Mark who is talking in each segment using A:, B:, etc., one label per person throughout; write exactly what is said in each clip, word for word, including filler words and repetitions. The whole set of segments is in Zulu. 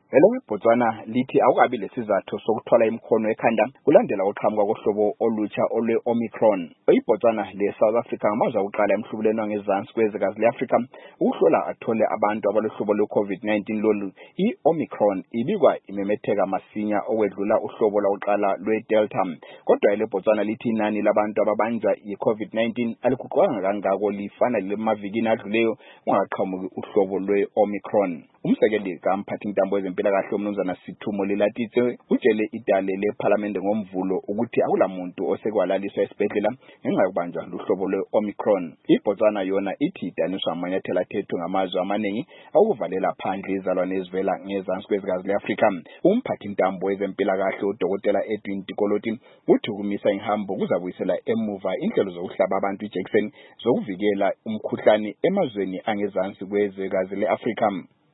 A: Elo iBotswana lithi awukabi lesizathu sokuthola imkhono ekhanda kulandela uqhamuka kohlobo olutsha olwe Omicron. iBotswana le South Africa ngamazwe okuqala emhlubulweni wangezansi kwezwekazi le-Afrika ukuhlola athole abantu abalohlobo lwe-COVID nineteen lolu. I-Omicron ibikwa imemetheka masinya okwedlula uhlobo lwakuqala lwe-Delta. Kodwa iBotswana lithi inani labantu ababanjwa yi-COVID nineteen aliguqukanga kangako lifana lemavikini adluleyo ungaqhamuki uhlobo lwe-Omicron. Umsekeli kamphathintambo wezempilakahle umnumzana Sithumo Lilatitse utshele idale lePhalamende ngomvulo ukuthi akulamuntu osekwalaliswa esibhedlela ngenxa yokubanjwa luhlobo lwe-Omicron. iBotswana yona ithi idaniswa amanyathelo athethwe ngamazwe amaningi akuvalela phandle izalwane ezivela ngezansi kwezwekazi le-Afrika. Umphathintambo wezempilakahle uDokotela Edwin Tikoloti uthi ukumisa ihambo kuzabuyisela emuva inhlelo zokuhlaba abantu ijekiseni zokuvikela umkhuhlane emazweni angezansi kwezwekazi le-Afrika.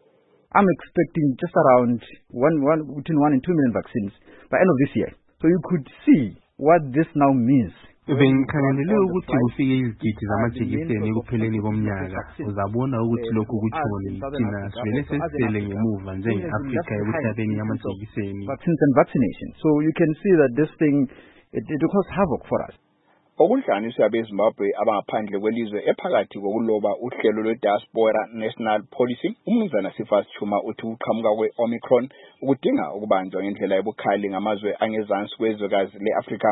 B: I'm expecting just around one, one, between one and two million vaccines by end of this year. So you could see what this now means.
C: Bengikhangelele ukuthi kufike izigidi zamajekiseni ekupheleni komnyaka. Uzabona ukuthi lokhu kuthoni thina sivele sesele ngemuva njenge-Afrika ekuhlabeni amajekiseni.
B: Vaccines and vaccination. So you can see that this thing, it, it will cause havoc for us.
A: Okuhlanganiswa beZimbabwe abangaphandle kwelizwe ephakathi kokuloba uhlelo lwe-Diaspora National Policy, umnumzana Sifas Chuma uthi uqhamuka kwe-Omicron ukudinga ukubanjwa ngendlela ebukhali ngamazwe angezansi kwezwekazi le-Afrika.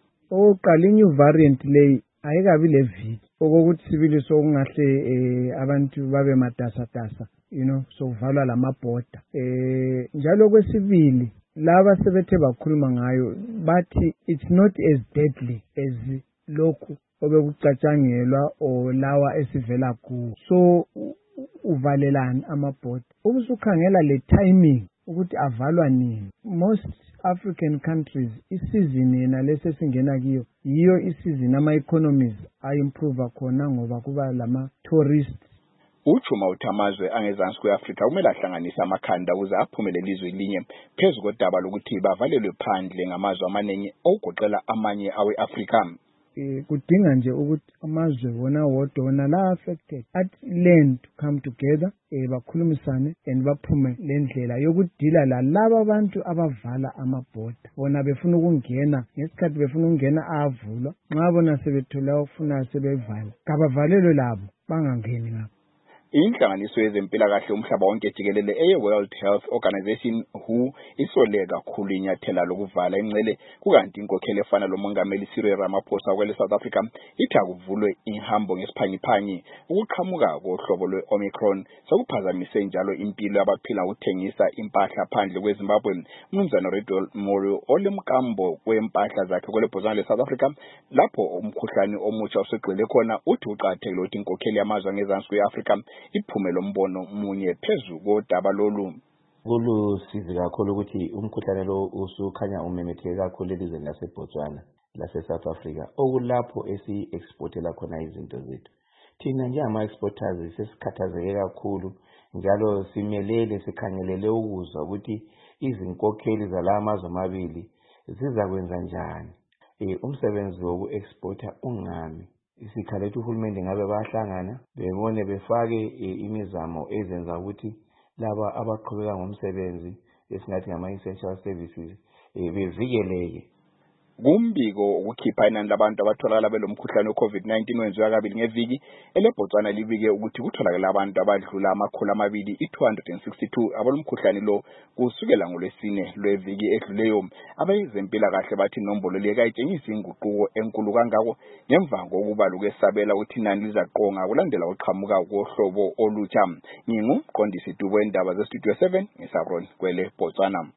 D: Oqala i-new variant leyi ayikabi leviki okokuthi sibili sokungahle abantu babe matasatasa, you know, sokuvalwa lamabhoda. Eh njalo kwesibili laba sebethe bakhuluma ngayo bathi it's not as deadly as lokhu obekucatshangelwa o lawa esivela ku. So uvalelana amabhoda ubusukhangela le timing ukuthi avalwa nini. Most African countries isizini yena lesesingena kiyo yiyo isizini ama economies ayimprove khona ngoba kuba lama tourists.
A: Uchuma uthamazwe angezansi kweAfrika kumele ahlanganise amakhanda ukuze aphumelele izwe linye phezu kodaba lokuthi bavalelwe phandle ngamazwe amaningi okugoqela amanye awe-Afrika.
D: Eh kudinga nje ukuthi amazwe wona wodwa wona la affected at learn to come together eh bakhulumisane and baphume lendlela yokudila la laba abantu abavala amabhoda bona befuna ukungena ngesikhathi befuna ukungena avulwa nxa bona sebethola ufuna sebevala kabavalelwe labo bangangeni ngapha.
A: Inhlanganiso yezempilakahle umhlaba wonke jikelele eye-World Health Organization W H O isole kakhulu inyathela lokuvala ingcele kukanti inkokheli efana lomongameli Cyril Ramaphosa kwele South Africa ithi akuvulwe ihambo ngesiphangiphangi ukuqhamuka kohlobo lwe-Omicron sokuphazamise njalo impilo yabaphila ukuthengisa impahla phandle kweZimbabwe. Umnumzana Redwell Moyo olemkambo kwempahla zakhe kwele Botswana le South Africa lapho umkhuhlane omutsha usegcwele khona uthi uqathekile ukuthi inkokheli yamazwe angezansi kwe-Afrika iphume lombono munye phezu kodaba lolu.
E: Kulusizi kakhulu ukuthi umkhuhlane lo usukhanya umemetheke kakhulu elizweni laseBotswana lase-South Africa okulapho esi-exportela khona izinto zethu. Thina njengama-exporters sesikhathazeke kakhulu njalo simelele sikhangelele ukuzwa ukuthi izinkokheli zala amazwe amabili zizakwenza njani umsebenzi woku-exporta ungami. Isikhalethu uhulumende ngabe bahlangana bebone befake imizamo ezenza ukuthi laba abaqhubeka ngomsebenzi esingathi ngama-essential services bevikeleke.
A: Kumbiko ukukhipha inani labantu abatholakala belomkhuhlane we-COVID nineteen wenziwa kabili ngeviki eleBotswana libike ukuthi kutholakala abantu abadlula amakhulu amabili i-two hundred sixty-two abalomkhuhlane lo kusukela ngolwesine lweviki edluleyo. Abezempilakahle bathi inombolo le kayitshengisi inguquko enkulu kangako ngemva kokuba lukwesabela ukuthi inani lizaqonga kulandela uqhamuka kohlobo olutsha. Ngingumqondisi wendaba ze-Studio seven ngeSabron kwele Botswana.